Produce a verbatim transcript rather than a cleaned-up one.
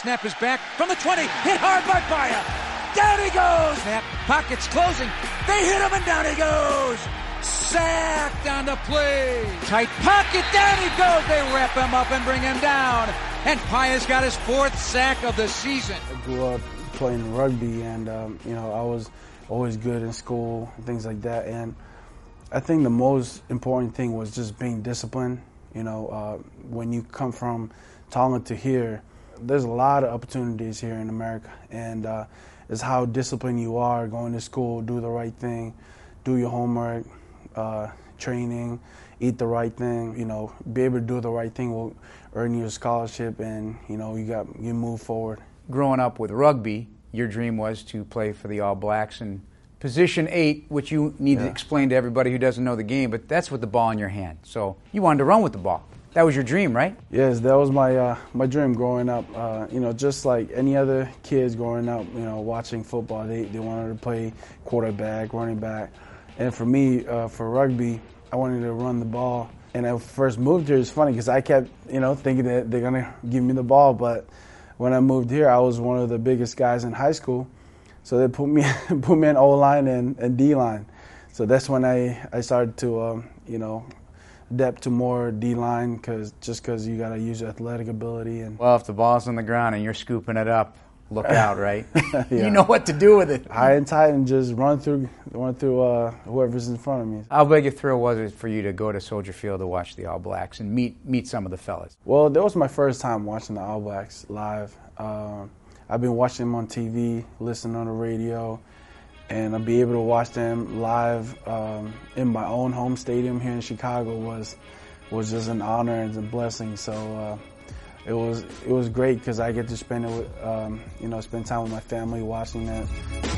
snap is back from the twenty. Hit hard by Paya. Down he goes. Snap. Pockets closing. They hit him and down he goes. Sacked on the play. Tight pocket. Down he goes. They wrap him up and bring him down. And Paya's got his fourth sack of the season. I grew up playing rugby, and um, you know, I was always good in school and things like that. And I think the most important thing was just being disciplined. You know, uh, when you come from Tonga to here, there's a lot of opportunities here in America, and uh, it's how disciplined you are, going to school, do the right thing, do your homework, uh, training, eat the right thing. You know, be able to do the right thing will earn you a scholarship, and you know, you got you move forward. Growing up with rugby, your dream was to play for the All Blacks and position eight, which you need yeah. to explain to everybody who doesn't know the game, but that's with the ball in your hand. So you wanted to run with the ball. That was your dream, right? Yes, that was my uh, my dream growing up. Uh, you know, just like any other kids growing up, you know, watching football, they, they wanted to play quarterback, running back. And for me, uh, for rugby, I wanted to run the ball. And I first moved here, it's funny because I kept, you know, thinking that they're going to give me the ball. But when I moved here, I was one of the biggest guys in high school. So they put me put me in O-line and, and D-line. So that's when I, I started to, um, you know, adapt to more D-line, cause, just because you got to use your athletic ability. And well, if the ball's on the ground and you're scooping it up, look out, right? yeah. You know what to do with it. High and tight and just run through run through uh, whoever's in front of me. How big a thrill was it for you to go to Soldier Field to watch the All Blacks and meet meet some of the fellas? Well, that was my first time watching the All Blacks live. Uh, I've been watching them on T V, listening on the radio, and I'll be able to watch them live um, in my own home stadium here in Chicago was was just an honor and a blessing. So uh, it was it was great because I get to spend it with um, you know spend time with my family watching that.